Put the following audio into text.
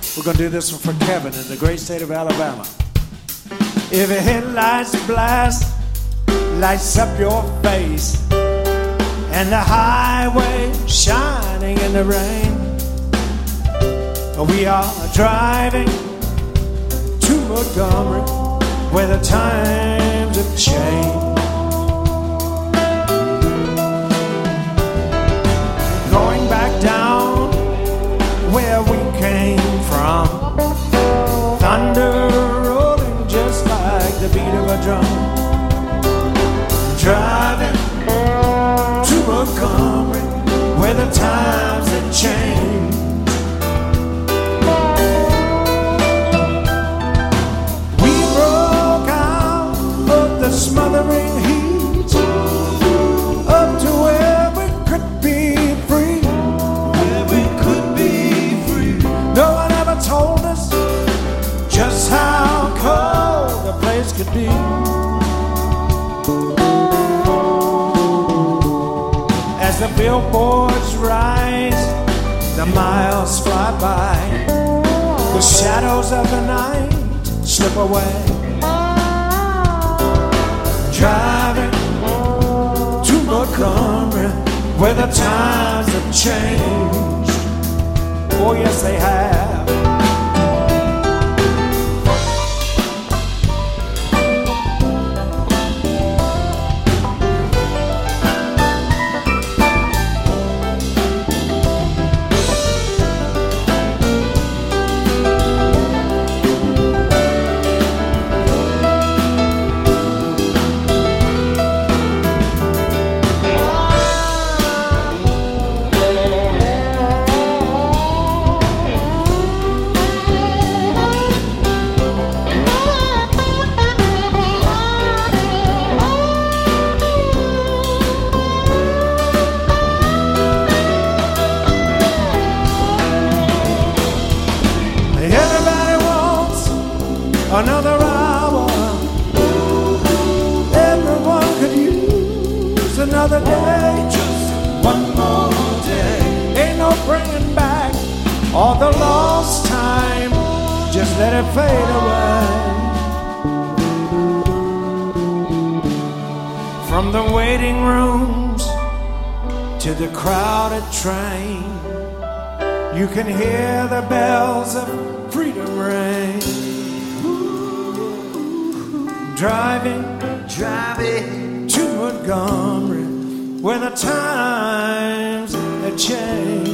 We're gonna do this one for Kevin in the great state of Alabama. If a headlights blast lights up your face and the highway shining in the rain, we are driving to Montgomery where the times have changed. Going back down where we came from, thunder rolling just like the beat of a drum. Driving to Montgomery where the times have changed. We broke out of the smothering heat up to where we could be free. Where we could be free. No one ever told us just how cold the place could be. As the billboards rise, the miles fly by, the shadows of the night slip away. Driving to Montgomery where the times have changed. Oh yes they have. Another hour, everyone could use another day. Just one more day. Ain't no bringing back all the lost time. Just let it fade away. From the waiting rooms to the crowded train, you can hear the bells of freedom ring. Driving to Montgomery where the times have changed.